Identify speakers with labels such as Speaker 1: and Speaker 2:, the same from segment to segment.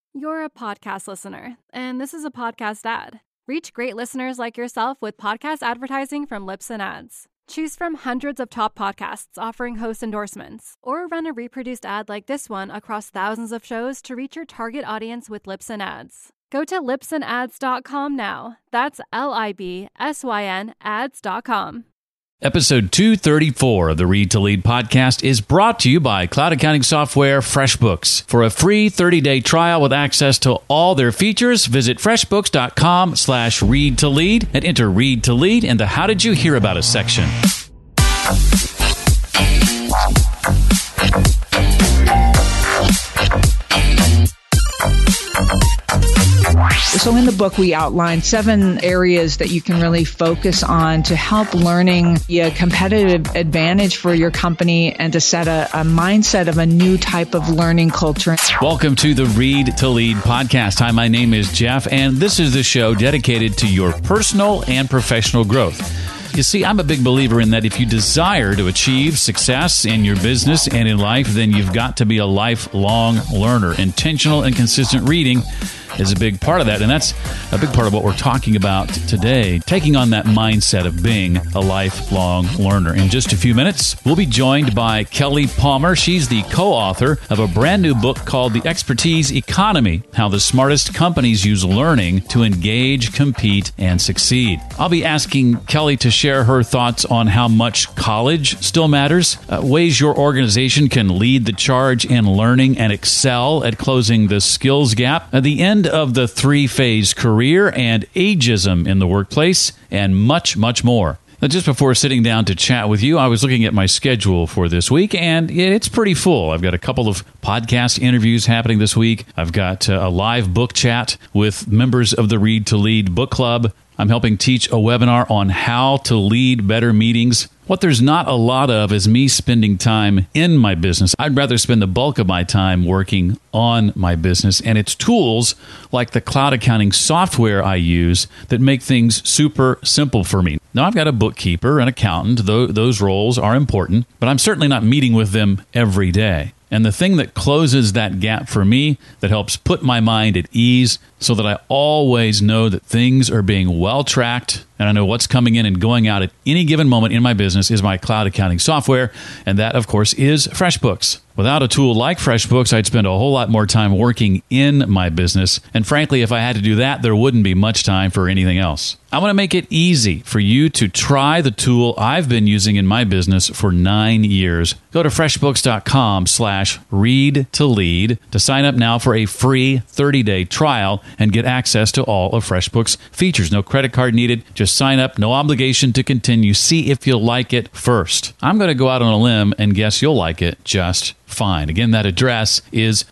Speaker 1: You're a podcast listener, and this is a podcast ad. Reach great listeners like yourself with podcast advertising from Libsyn Ads. Choose from hundreds of top podcasts offering host endorsements, or run a reproduced ad like this one across thousands of shows to reach your target audience with Libsyn Ads. Go to libsynads.com now. That's LIBSYN ads.com.
Speaker 2: Episode 234 of the Read to Lead podcast is brought to you by cloud accounting software FreshBooks. For a free 30-day trial with access to all their features, visit freshbooks.com/read to lead and enter Read to Lead in the How Did You Hear About Us section.
Speaker 3: So in the book, we outline 7 areas that you can really focus on to help learning be a competitive advantage for your company and to set a mindset of a new type of learning culture.
Speaker 2: Welcome to the Read to Lead podcast. Hi, my name is Jeff, and this is the show dedicated to your personal and professional growth. You see, I'm a big believer in that if you desire to achieve success in your business and in life, then you've got to be a lifelong learner. Intentional and consistent reading is a big part of that, and that's a big part of what we're talking about today, taking on that mindset of being a lifelong learner. In just a few minutes, we'll be joined by Kelly Palmer. She's the co-author of a brand new book called The Expertise Economy, How the Smartest Companies Use Learning to Engage, Compete, and Succeed. I'll be asking Kelly to share her thoughts on how much college still matters, ways your organization can lead the charge in learning and excel at closing the skills gap, at the end of the 3-phase career and ageism in the workplace, and much, much more. Now, just before sitting down to chat with you, I was looking at my schedule for this week, and it's pretty full. I've got a couple of podcast interviews happening this week. I've got a live book chat with members of the Read to Lead book club. I'm helping teach a webinar on how to lead better meetings. What there's not a lot of is me spending time in my business. I'd rather spend the bulk of my time working on my business, and it's tools like the cloud accounting software I use that make things super simple for me. Now, I've got a bookkeeper, an accountant. Those roles are important, but I'm certainly not meeting with them every day. And the thing that closes that gap for me, that helps put my mind at ease so that I always know that things are being well tracked and I know what's coming in and going out at any given moment in my business, is my cloud accounting software. And that, of course, is FreshBooks. Without a tool like FreshBooks, I'd spend a whole lot more time working in my business. And frankly, if I had to do that, there wouldn't be much time for anything else. I want to make it easy for you to try the tool I've been using in my business for 9 years. Go to freshbooks.com/read to lead to sign up now for a free 30-day trial and get access to all of FreshBooks features. No credit card needed. Just sign up. No obligation to continue. See if you'll like it first. I'm going to go out on a limb and guess you'll like it just fine. Again, that address is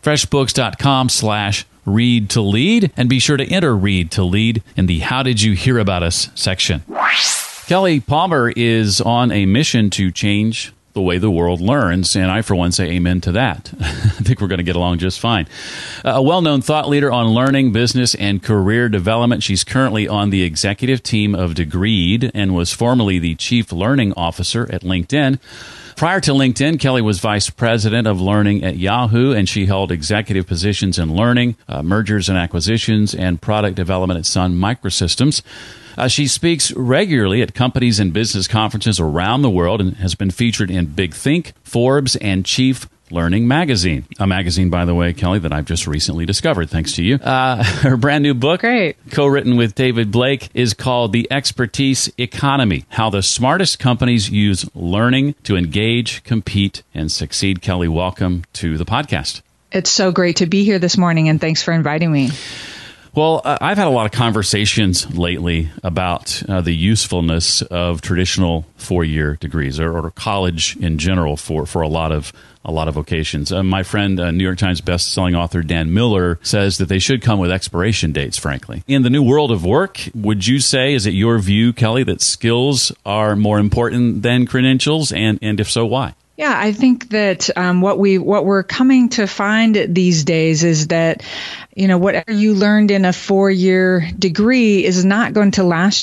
Speaker 2: freshbooks.com/read to lead, and be sure to enter Read to Lead in the How Did You Hear About Us section. Kelly Palmer is on a mission to change the way the world learns, and I, for one, say amen to that. I think we're going to get along just fine. A well-known thought leader on learning, business, and career development. She's currently on the executive team of Degreed and was formerly the chief learning officer at LinkedIn. Prior to LinkedIn, Kelly was vice president of learning at Yahoo, and she held executive positions in learning, mergers and acquisitions, and product development at Sun Microsystems. She speaks regularly at companies and business conferences around the world and has been featured in Big Think, Forbes, and Chief Learning Magazine. A magazine, by the way, Kelly, that I've just recently discovered, thanks to you. Her brand new book,
Speaker 3: Great.
Speaker 2: co-written with David Blake, is called The Expertise Economy, How the Smartest Companies Use Learning to Engage, Compete, and Succeed. Kelly, welcome to the podcast.
Speaker 3: It's so great to be here this morning, and thanks for inviting me.
Speaker 2: Well, I've had a lot of conversations lately about the usefulness of traditional four-year degrees or college in general for a lot of vocations. My friend, New York Times best-selling author Dan Miller, says that they should come with expiration dates, frankly. In the new world of work, would you say, is it your view, Kelly, that skills are more important than credentials? And if so, why?
Speaker 3: Yeah, I think that what we're coming to find these days is that, whatever you learned in a 4-year degree is not going to last you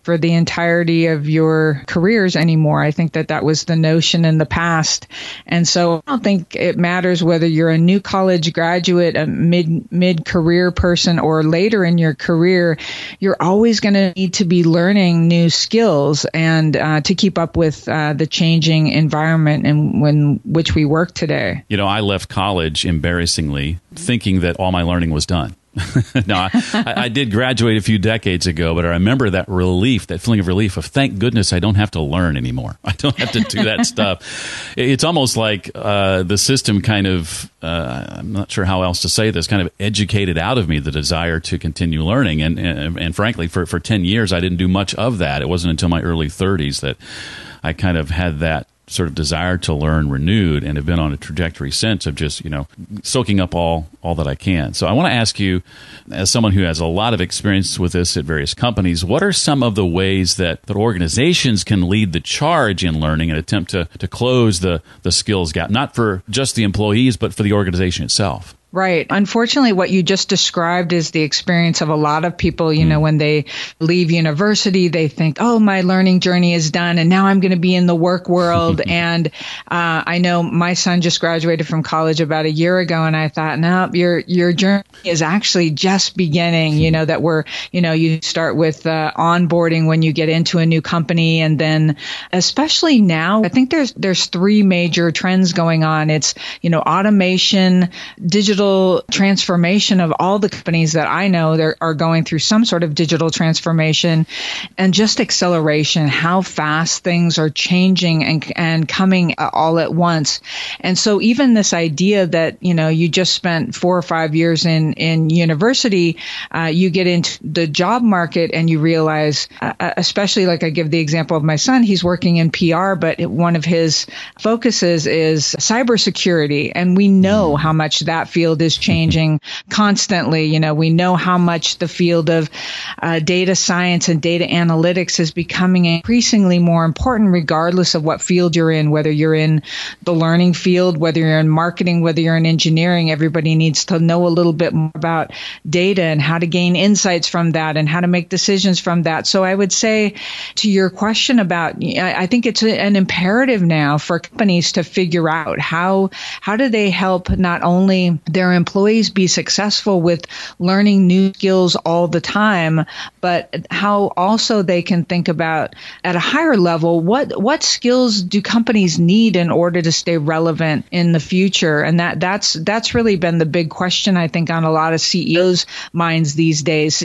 Speaker 3: for the entirety of your careers anymore. I think that was the notion in the past. And so I don't think it matters whether you're a new college graduate, a mid-career person, or later in your career. You're always going to need to be learning new skills and to keep up with the changing environment in which we work today.
Speaker 2: I left college embarrassingly thinking that all my learning was done. No, I did graduate a few decades ago, but I remember that relief, that feeling of relief of thank goodness I don't have to learn anymore. I don't have to do that stuff. It's almost like the system kind of, I'm not sure how else to say this, kind of educated out of me the desire to continue learning. And frankly, for 10 years, I didn't do much of that. It wasn't until my early 30s that I kind of had that sort of desire to learn renewed, and have been on a trajectory since of just, soaking up all that I can. So I want to ask you, as someone who has a lot of experience with this at various companies, what are some of the ways that organizations can lead the charge in learning and attempt to close the skills gap, not for just the employees, but for the organization itself?
Speaker 3: Right. Unfortunately, what you just described is the experience of a lot of people. When they leave university, they think, oh, my learning journey is done, and now I'm going to be in the work world. And I know my son just graduated from college about a year ago, and I thought, no, your journey is actually just beginning. That you start with onboarding when you get into a new company, and then especially now, I think there's three major trends going on. It's automation, digital transformation of all the companies that I know that are going through some sort of digital transformation, and just acceleration, how fast things are changing and coming all at once. And so even this idea that, you just spent 4 or 5 years in university, you get into the job market and you realize, especially like I give the example of my son, he's working in PR, but one of his focuses is cybersecurity. And we know how much that field is changing constantly. We know how much the field of data science and data analytics is becoming increasingly more important, regardless of what field you're in, whether you're in the learning field, whether you're in marketing, whether you're in engineering. Everybody needs to know a little bit more about data and how to gain insights from that and how to make decisions from that. So I would say to your question about, I think it's an imperative now for companies to figure out how do they help not only their employees be successful with learning new skills all the time, but how also they can think about at a higher level, what skills do companies need in order to stay relevant in the future? And that's really been the big question, I think, on a lot of CEOs' minds these days.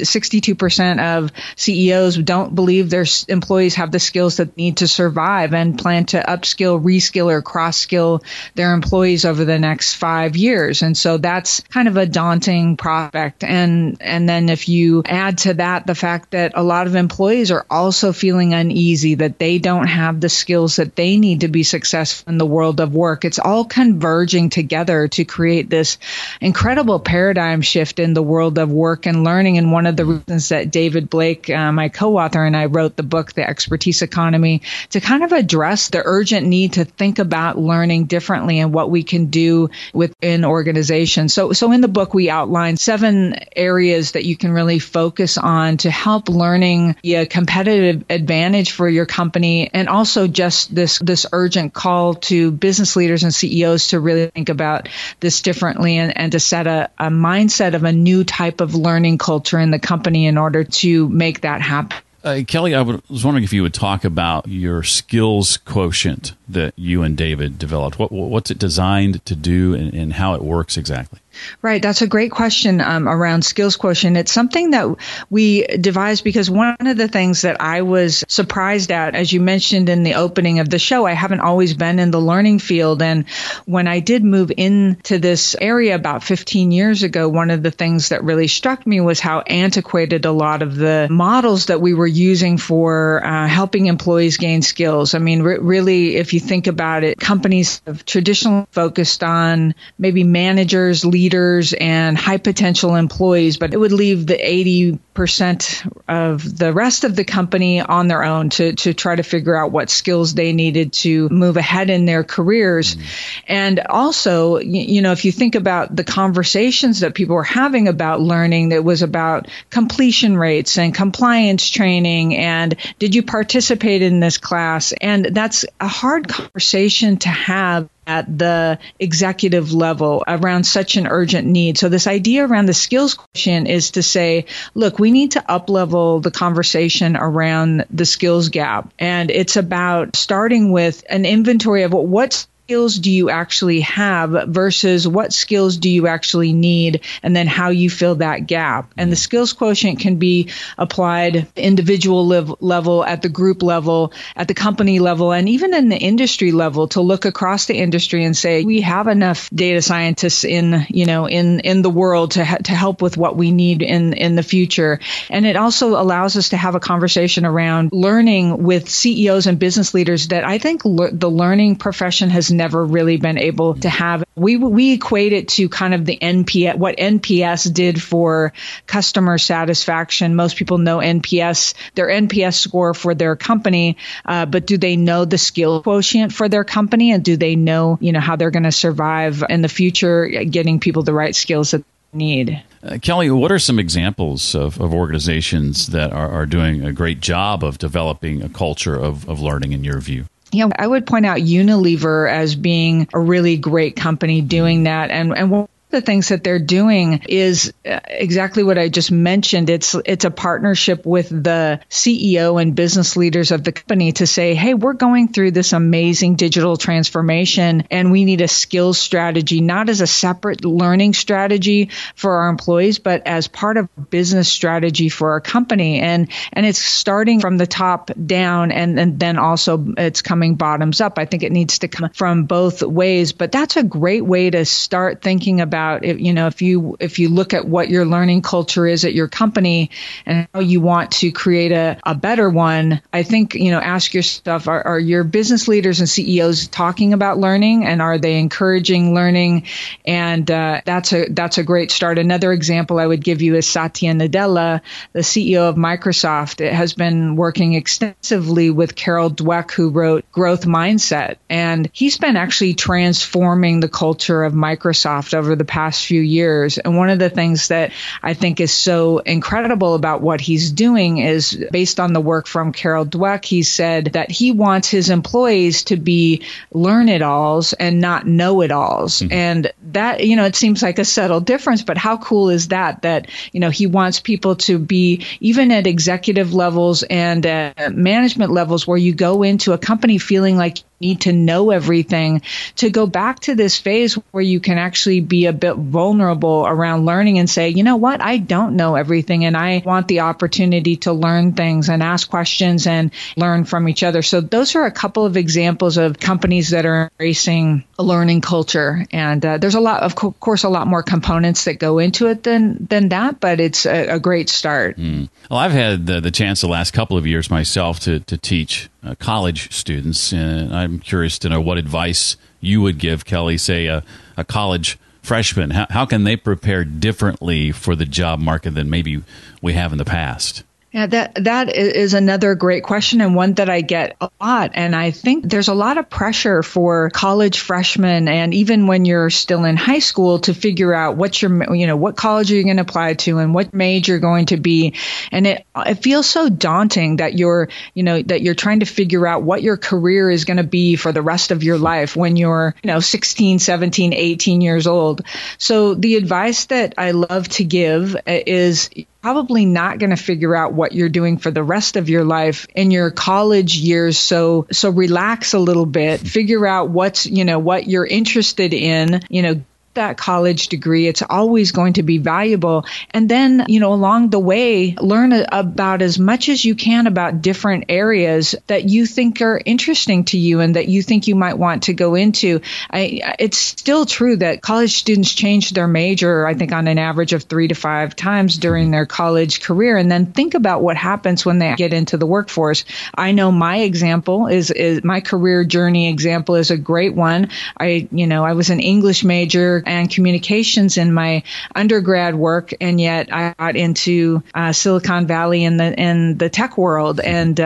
Speaker 3: 62% of CEOs don't believe their employees have the skills that need to survive and plan to upskill, reskill, or cross-skill their employees over the next 5 years. And so that's kind of a daunting prospect. And then if you add to that the fact that a lot of employees are also feeling uneasy that they don't have the skills that they need to be successful in the world of work, it's all converging together to create this incredible paradigm shift in the world of work and learning. And one of the reasons that David Blake, my co-author, and I wrote the book, The Expertise Economy, to kind of address the urgent need to think about learning differently and what we can do within organizations. So in the book, we outline 7 areas that you can really focus on to help learning be a competitive advantage for your company, and also just this urgent call to business leaders and CEOs to really think about this differently and to set a mindset of a new type of learning culture in the company in order to make that happen.
Speaker 2: Kelly, I was wondering if you would talk about your skills quotient that you and David developed. What's it designed to do and how it works exactly?
Speaker 3: Right. That's a great question around skills quotient. It's something that we devised because one of the things that I was surprised at, as you mentioned in the opening of the show, I haven't always been in the learning field. And when I did move into this area about 15 years ago, one of the things that really struck me was how antiquated a lot of the models that we were using for helping employees gain skills. I mean, really, if you think about it, companies have traditionally focused on maybe managers, leaders and high potential employees, but it would leave the 80% of the rest of the company on their own to try to figure out what skills they needed to move ahead in their careers. And also, if you think about the conversations that people were having about learning, that was about completion rates and compliance training and did you participate in this class? And that's a hard conversation to have at the executive level around such an urgent need. So this idea around the skills quotient is to say, look, we need to up-level the conversation around the skills gap. And it's about starting with an inventory of what skills do you actually have versus what skills do you actually need, and then how you fill that gap. And the skills quotient can be applied individual level, at the group level, at the company level, and even in the industry level to look across the industry and say, we have enough data scientists in the world to help with what we need in the future. And it also allows us to have a conversation around learning with CEOs and business leaders that I think the learning profession has never really been able to have. We equate it to kind of the NPS, what NPS did for customer satisfaction. Most people know NPS, their NPS score for their company, but do they know the skill quotient for their company? And do they know, how they're going to survive in the future, getting people the right skills that they need?
Speaker 2: Kelly, what are some examples of organizations that are doing a great job of developing a culture of learning in your view?
Speaker 3: Yeah, I would point out Unilever as being a really great company doing that. And one of the things that they're doing is exactly what I just mentioned. It's a partnership with the CEO and business leaders of the company to say, hey, we're going through this amazing digital transformation and we need a skills strategy, not as a separate learning strategy for our employees, but as part of a business strategy for our company. And it's starting from the top down and then also it's coming bottoms up. I think it needs to come from both ways, but that's a great way to start thinking about, if you look at what your learning culture is at your company and how you want to create a better one. I think, ask yourself, are your business leaders and CEOs talking about learning, and are they encouraging learning? And that's a great start. Another example I would give you is Satya Nadella, the CEO of Microsoft. It has been working extensively with Carol Dweck, who wrote Growth Mindset. And he's been actually transforming the culture of Microsoft over the past few years. And one of the things that I think is so incredible about what he's doing is, based on the work from Carol Dweck, he said that he wants his employees to be learn-it-alls and not know-it-alls. Mm-hmm. And that, it seems like a subtle difference, but how cool is that he wants people to be, even at executive levels and management levels, where you go into a company feeling like need to know everything, to go back to this phase where you can actually be a bit vulnerable around learning and say, you know what, I don't know everything and I want the opportunity to learn things and ask questions and learn from each other. So those are a couple of examples of companies that are embracing a learning culture. And there's a lot, of course, a lot more components that go into it than that, but it's a great start.
Speaker 2: Well, I've had the chance the last couple of years myself to teach college students, and I'm curious to know what advice you would give, Kelly, say a college freshman. How can they prepare differently for the job market than maybe we have in the past?
Speaker 3: Yeah, that is another great question, and one that I get a lot. And I think there's a lot of pressure for college freshmen, and even when you're still in high school, to figure out what college are you going to apply to and what major you're going to be. And it feels so daunting that you're trying to figure out what your career is going to be for the rest of your life when you're 16, 17, 18 years old. So the advice that I love to give is probably not going to figure out what you're doing for the rest of your life in your college years. So relax a little bit, figure out what you're interested in, that college degree. It's always going to be valuable. And then, along the way, learn about as much as you can about different areas that you think are interesting to you and that you think you might want to go into. It's still true that college students change their major, I think, on an average of 3 to 5 times during their college career. And then think about what happens when they get into the workforce. I know my example is my career journey example is a great one. I was an English major and communications in my undergrad work, and yet I got into Silicon Valley in the tech world. And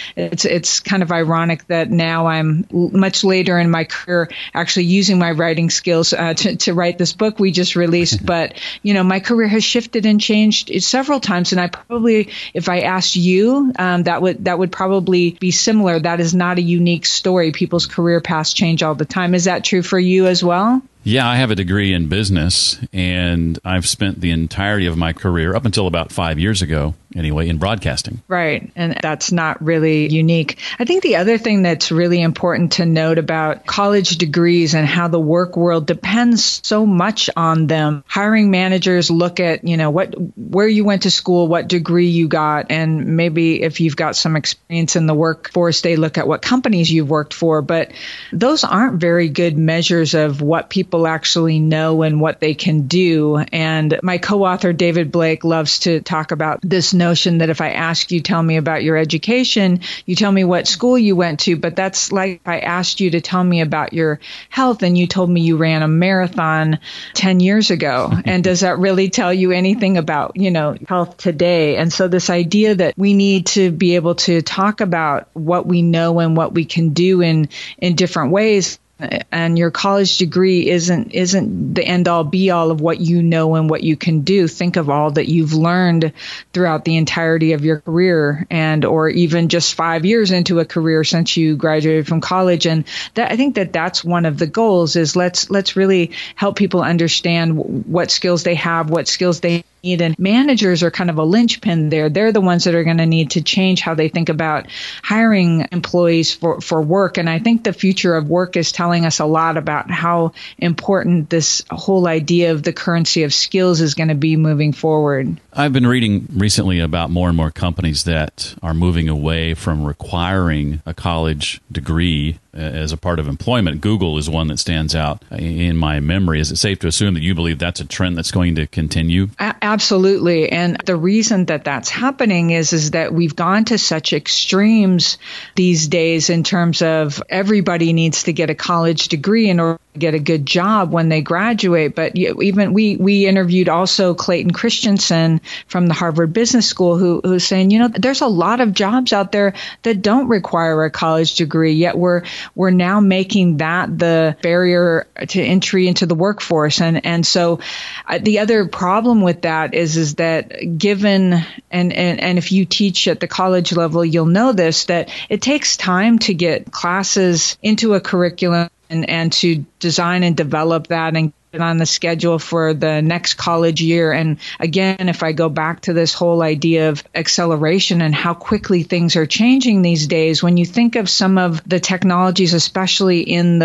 Speaker 3: it's kind of ironic that now I'm much later in my career actually using my writing skills to write this book we just released. But, my career has shifted and changed several times. And I probably, if I asked you, that would probably be similar. That is not a unique story. People's career paths change all the time. Is that true for you as well?
Speaker 2: Yeah, I have a degree in business, and I've spent the entirety of my career, up until about 5 years ago, anyway, in broadcasting.
Speaker 3: Right, and that's not really unique. I think the other thing that's really important to note about college degrees and how the work world depends so much on them. Hiring managers look at, where you went to school, what degree you got, and maybe if you've got some experience in the workforce, they look at what companies you've worked for. But those aren't very good measures of what people actually know and what they can do. And my co-author, David Blake, loves to talk about this notion that if I ask you, tell me about your education, you tell me what school you went to, but that's like if I asked you to tell me about your health and you told me you ran a marathon 10 years ago. And does that really tell you anything about, health today? And so this idea that we need to be able to talk about what we know and what we can do in different ways. And your college degree isn't the end all be all of what you know and what you can do. Think of all that you've learned throughout the entirety of your career, or even just 5 years into a career since you graduated from college. And I think that's one of the goals is let's really help people understand what skills they have, what skills they need. And managers are kind of a linchpin there. They're the ones that are going to need to change how they think about hiring employees for work. And I think the future of work is telling us a lot about how important this whole idea of the currency of skills is going to be moving forward.
Speaker 2: I've been reading recently about more and more companies that are moving away from requiring a college degree as a part of employment. Google is one that stands out in my memory. Is it safe to assume that you believe that's a trend that's going to continue?
Speaker 3: Absolutely. And the reason that that's happening is that we've gone to such extremes these days in terms of everybody needs to get a college degree in order to get a good job when they graduate. But even we interviewed also Clayton Christensen from the Harvard Business School who's saying, there's a lot of jobs out there that don't require a college degree, yet we're now making that the barrier to entry into the workforce. And so the other problem with that is that given, and if you teach at the college level, you'll know this, that it takes time to get classes into a curriculum and to design and develop that and get on the schedule for the next college year. And again, if I go back to this whole idea of acceleration and how quickly things are changing these days, when you think of some of the technologies, especially in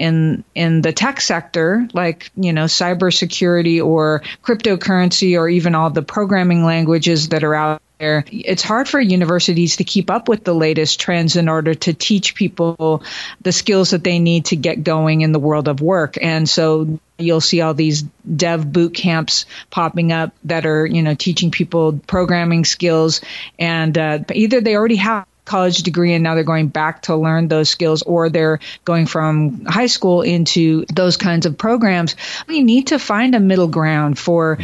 Speaker 3: the tech sector, like, cybersecurity or cryptocurrency or even all the programming languages that are out there, it's hard for universities to keep up with the latest trends in order to teach people the skills that they need to get going in the world of work. And so you'll see all these dev boot camps popping up that are, teaching people programming skills, and either they already have college degree and now they're going back to learn those skills, or they're going from high school into those kinds of programs. We need to find a middle ground for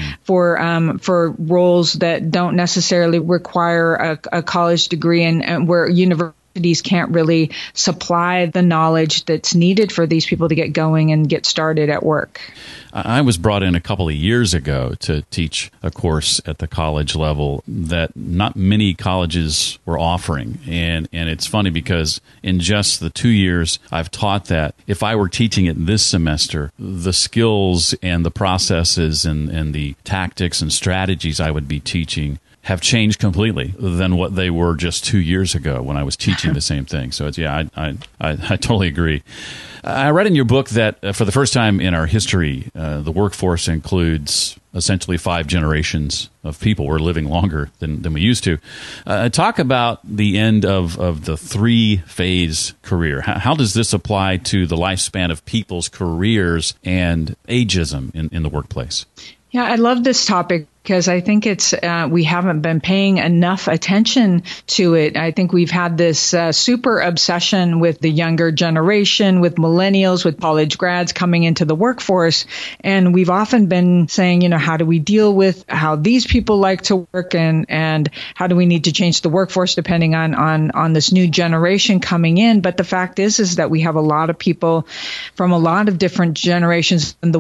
Speaker 3: roles that don't necessarily require a college degree and where universities can't really supply the knowledge that's needed for these people to get going and get started at work.
Speaker 2: I was brought in a couple of years ago to teach a course at the college level that not many colleges were offering. And it's funny because in just the 2 years I've taught that, if I were teaching it this semester, the skills and the processes and the tactics and strategies I would be teaching have changed completely than what they were just 2 years ago when I was teaching the same thing. So I totally agree. I read in your book that for the first time in our history, the workforce includes essentially 5 generations of people. We're living longer than we used to. Talk about the end of the 3-phase career. How does this apply to the lifespan of people's careers and ageism in the workplace?
Speaker 3: Yeah, I love this topic because I think it's we haven't been paying enough attention to it. I think we've had this super obsession with the younger generation, with millennials, with college grads coming into the workforce. And we've often been saying, how do we deal with how these people like to work and how do we need to change the workforce depending on this new generation coming in. But the fact is that we have a lot of people from a lot of different generations. And the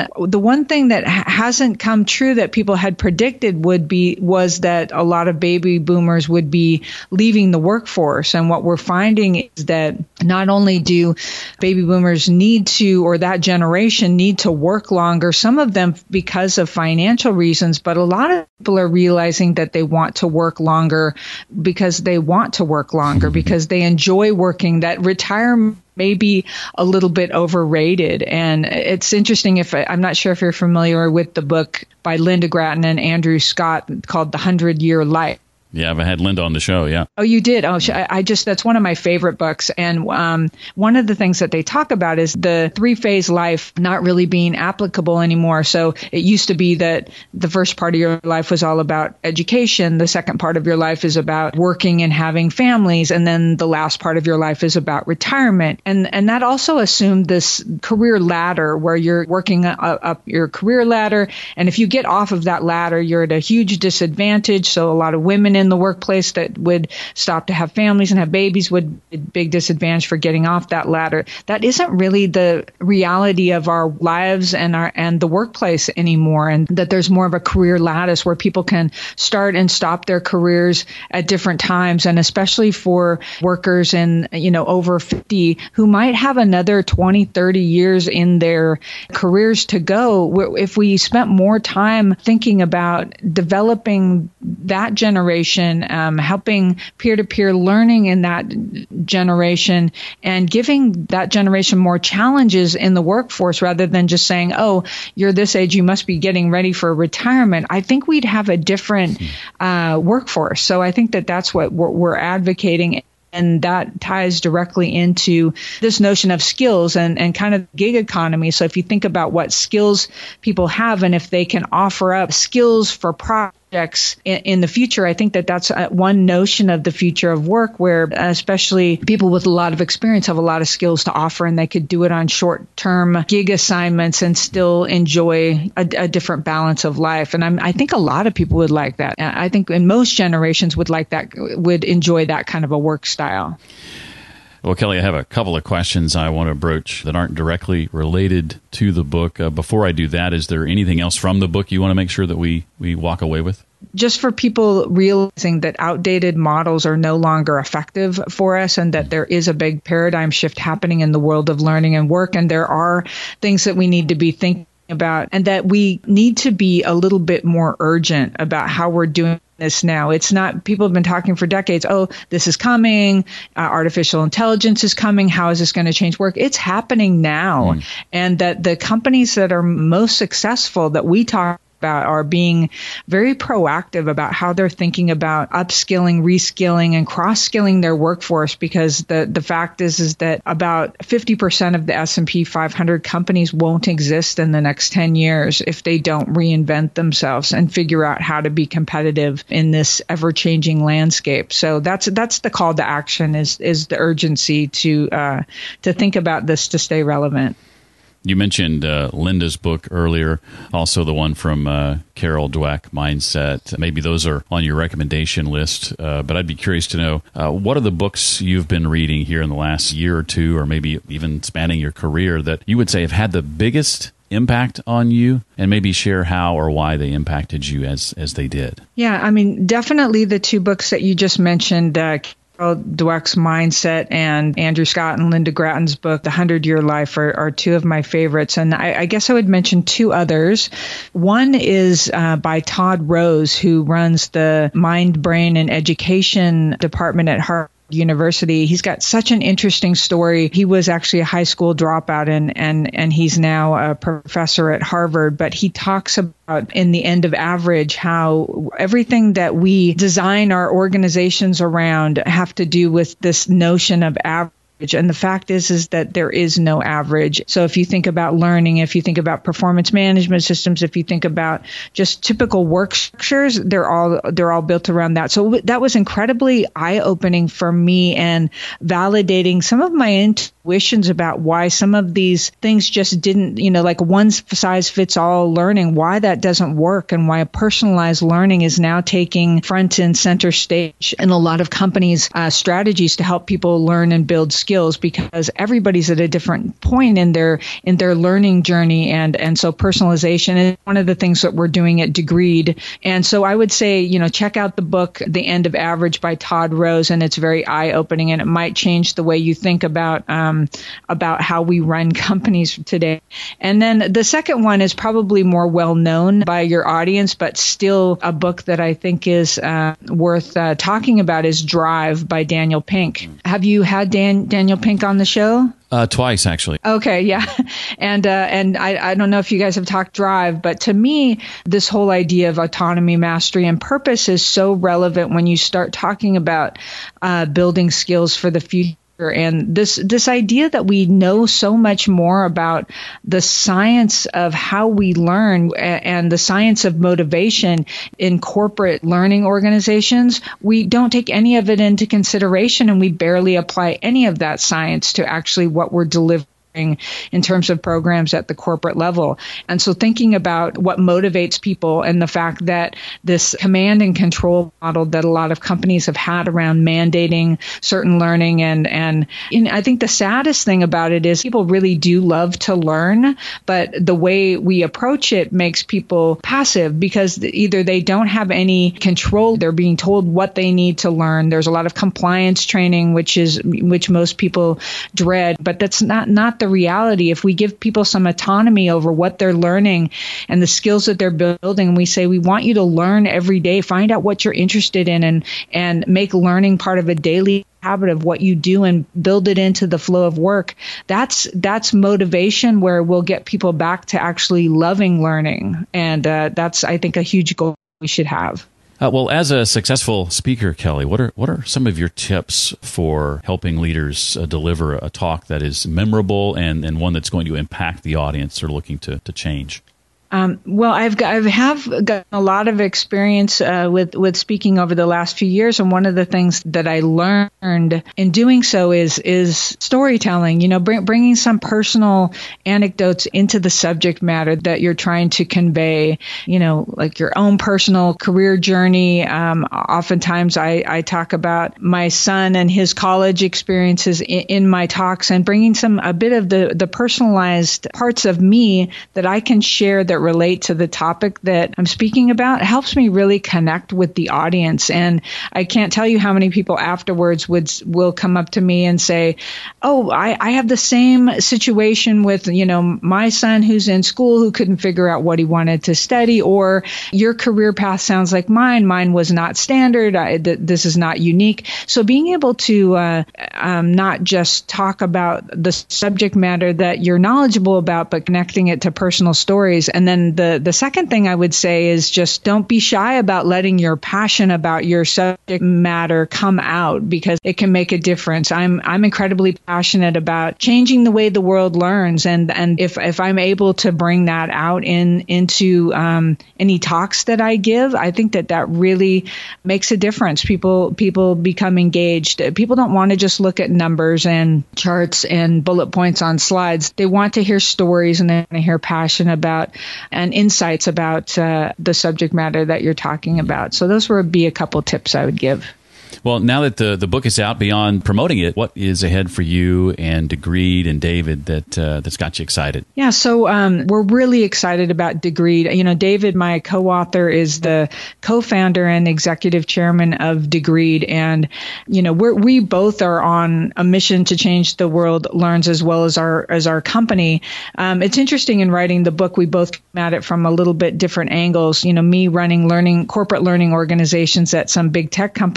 Speaker 3: one thing that hasn't come true that people had predicted was that a lot of baby boomers would be leaving the workforce. And what we're finding is that not only do baby boomers or that generation need to work longer, some of them because of financial reasons, but a lot of people are realizing that they want to work longer because they want to work longer, because they enjoy working, that retirement may be a little bit overrated. And it's interesting, I'm not sure if you're familiar with the book by Linda Gratton and Andrew Scott called The 100-Year Life.
Speaker 2: Yeah, I've had Linda on the show, yeah.
Speaker 3: Oh, you did? Oh, that's one of my favorite books. And one of the things that they talk about is the three-phase life not really being applicable anymore. So it used to be that the first part of your life was all about education. The second part of your life is about working and having families. And then the last part of your life is about retirement. And that also assumed this career ladder where you're working up your career ladder. And if you get off of that ladder, you're at a huge disadvantage. So a lot of women in the workplace that would stop to have families and have babies would be a big disadvantage for getting off that ladder. That isn't really the reality of our lives and the workplace anymore, and that there's more of a career lattice where people can start and stop their careers at different times. And especially for workers in, over 50 who might have another 20, 30 years in their careers to go. If we spent more time thinking about developing that generation, helping peer-to-peer learning in that generation and giving that generation more challenges in the workforce rather than just saying, oh, you're this age, you must be getting ready for retirement, I think we'd have a different workforce. So I think that's what we're advocating. And that ties directly into this notion of skills and kind of gig economy. So if you think about what skills people have and if they can offer up skills for projects in the future, I think that's one notion of the future of work where especially people with a lot of experience have a lot of skills to offer and they could do it on short-term gig assignments and still enjoy a different balance of life. And I think a lot of people would like that. I think in most generations would enjoy that kind of a work style.
Speaker 2: Well, Kelly, I have a couple of questions I want to broach that aren't directly related to the book. Before I do that, is there anything else from the book you want to make sure that we walk away with?
Speaker 3: Just for people realizing that outdated models are no longer effective for us and that there is a big paradigm shift happening in the world of learning and work. And there are things that we need to be thinking about and that we need to be a little bit more urgent about how we're doing this now. It's not, people have been talking for decades, oh, this is coming, artificial intelligence is coming, how is this going to change work? It's happening now. And that the companies that are most successful that we talk about are being very proactive about how they're thinking about upskilling, reskilling, and cross-skilling their workforce, because the fact is that about 50% of the S&P 500 companies won't exist in the next 10 years if they don't reinvent themselves and figure out how to be competitive in this ever-changing landscape. So that's the call to action is the urgency to think about this to stay relevant.
Speaker 2: You mentioned Linda's book earlier, also the one from Carol Dweck, Mindset. Maybe those are on your recommendation list, but I'd be curious to know, what are the books you've been reading here in the last year or two, or maybe even spanning your career, that you would say have had the biggest impact on you, and maybe share how or why they impacted you as they did? Yeah,
Speaker 3: I mean, definitely the two books that you just mentioned, Carol Dweck's Mindset and Andrew Scott and Linda Gratton's book, The 100-Year Life, are two of my favorites. And I guess I would mention two others. One is by Todd Rose, who runs the Mind, Brain, and Education department at Harvard University. He's got such an interesting story. He was actually a high school dropout and he's now a professor at Harvard, but he talks about in The End of Average how everything that we design our organizations around have to do with this notion of average. And the fact is that there is no average. So if you think about learning, if you think about performance management systems, if you think about just typical work structures, they're all built around that. So that was incredibly eye-opening for me and validating some of my intuitions about why some of these things just didn't, like one size fits all learning, why that doesn't work, and why personalized learning is now taking front and center stage in a lot of companies' strategies to help people learn and build skills, because everybody's at a different point in their learning journey. And so personalization is one of the things that we're doing at Degreed. And so I would say, check out the book, The End of Average by Todd Rose, and it's very eye-opening, and it might change the way you think about how we run companies today. And then the second one is probably more well-known by your audience, but still a book that I think is worth talking about is Drive by Daniel Pink. Have you had Daniel Pink on the show?
Speaker 2: Twice, actually.
Speaker 3: Okay, yeah. And I don't know if you guys have talked Drive, but to me, this whole idea of autonomy, mastery, and purpose is so relevant when you start talking about building skills for the future. And this idea that we know so much more about the science of how we learn and the science of motivation in corporate learning organizations, we don't take any of it into consideration, and we barely apply any of that science to actually what we're delivering in terms of programs at the corporate level. And so thinking about what motivates people and the fact that this command and control model that a lot of companies have had around mandating certain learning, and I think the saddest thing about it is people really do love to learn, but the way we approach it makes people passive because either they don't have any control, they're being told what they need to learn. There's a lot of compliance training, which most people dread, but that's not the reality. If we give people some autonomy over what they're learning and the skills that they're building, we say, we want you to learn every day, find out what you're interested in, and make learning part of a daily habit of what you do and build it into the flow of work. That's motivation where we'll get people back to actually loving learning. And that's, I think, a huge goal we should have.
Speaker 2: Well, as a successful speaker, Kelly, what are some of your tips for helping leaders deliver a talk that is memorable and one that's going to impact the audience they're looking to change?
Speaker 3: Well, I have gotten a lot of experience with speaking over the last few years, and one of the things that I learned in doing so is storytelling. Bringing some personal anecdotes into the subject matter that you're trying to convey. Like your own personal career journey. Oftentimes, I talk about my son and his college experiences in my talks, and bringing a bit of the personalized parts of me that I can share that relate to the topic that I'm speaking about. It helps me really connect with the audience. And I can't tell you how many people afterwards will come up to me and say, oh, I have the same situation with, my son who's in school who couldn't figure out what he wanted to study, or your career path sounds like mine. Mine was not standard. This is not unique. So being able to not just talk about the subject matter that you're knowledgeable about, but connecting it to personal stories. And then the second thing I would say is just don't be shy about letting your passion about your subject matter come out, because it can make a difference. I'm incredibly passionate about changing the way the world learns, and if I'm able to bring that out into any talks that I give, I think that really makes a difference. People become engaged. People don't want to just look at numbers and charts and bullet points on slides. They want to hear stories, and they want to hear passion about and insights about the subject matter that you're talking about. So those would be a couple tips I would give.
Speaker 2: Well, now that the book is out, beyond promoting it, what is ahead for you and Degreed and David that's got you excited? Yeah,
Speaker 3: so we're really excited about Degreed. David, my co-author, is the co-founder and executive chairman of Degreed, and we both are on a mission to change the world learns as well as our company. It's interesting in writing the book, we both came at it from a little bit different angles. Me running corporate learning organizations at some big tech companies, and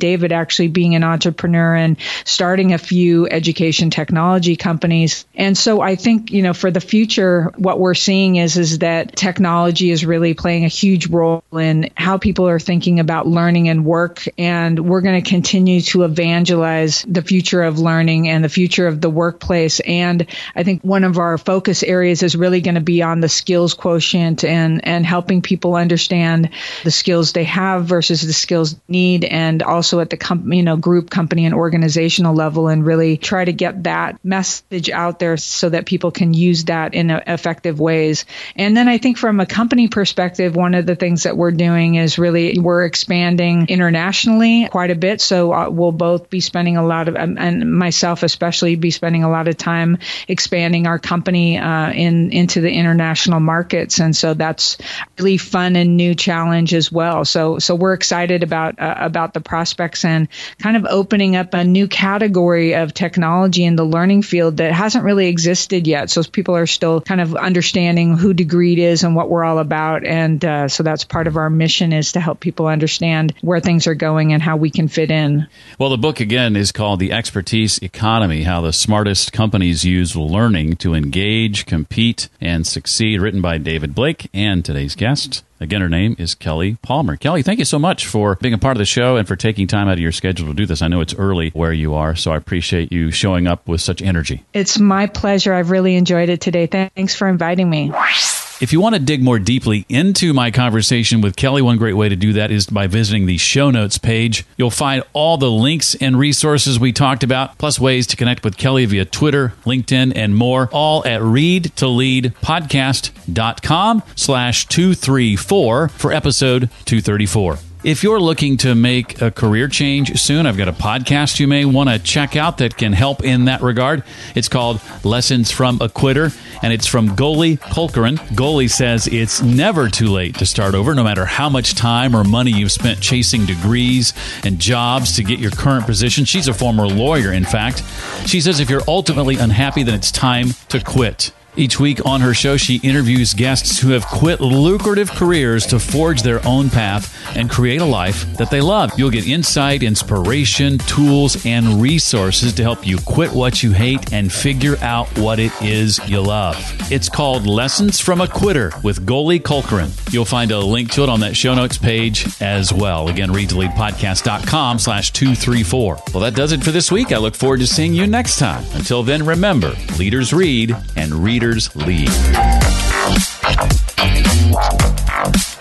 Speaker 3: David actually being an entrepreneur and starting a few education technology companies. And so I think, for the future, what we're seeing is that technology is really playing a huge role in how people are thinking about learning and work. And we're going to continue to evangelize the future of learning and the future of the workplace. And I think one of our focus areas is really going to be on the skills quotient and helping people understand the skills they have versus the skills they need, and also at the group, company, and organizational level, and really try to get that message out there so that people can use that in effective ways. And then I think from a company perspective, one of the things that we're doing is really we're expanding internationally quite a bit. So we'll both be spending a lot of, and myself especially, be spending a lot of time expanding our company into the international markets. And so that's really fun and new challenge as well. So we're excited about the prospects and kind of opening up a new category of technology in the learning field that hasn't really existed yet. So people are still kind of understanding who Degreed is and what we're all about. And so that's part of our mission, is to help people understand where things are going and how we can fit in.
Speaker 2: Well, the book, again, is called The Expertise Economy, How the Smartest Companies Use Learning to Engage, Compete, and Succeed, written by David Blake and today's guest. Again, her name is Kelly Palmer. Kelly, thank you so much for being a part of the show and for taking time out of your schedule to do this. I know it's early where you are, so I appreciate you showing up with such energy.
Speaker 3: It's my pleasure. I've really enjoyed it today. Thanks for inviting me.
Speaker 2: If you want to dig more deeply into my conversation with Kelly, one great way to do that is by visiting the show notes page. You'll find all the links and resources we talked about, plus ways to connect with Kelly via Twitter, LinkedIn, and more, all at readtoleadpodcast.com/234 for episode 234. If you're looking to make a career change soon, I've got a podcast you may want to check out that can help in that regard. It's called Lessons from a Quitter, and it's from Goli Colquhoun. Goli says it's never too late to start over, no matter how much time or money you've spent chasing degrees and jobs to get your current position. She's a former lawyer, in fact. She says if you're ultimately unhappy, then it's time to quit. Each week on her show, she interviews guests who have quit lucrative careers to forge their own path and create a life that they love. You'll get insight, inspiration, tools, and resources to help you quit what you hate and figure out what it is you love. It's called Lessons from a Quitter with Goli Colquhoun. You'll find a link to it on that show notes page as well. Again, readtoleadpodcast.com/234. Well, that does it for this week. I look forward to seeing you next time. Until then, remember, leaders read and readers lead.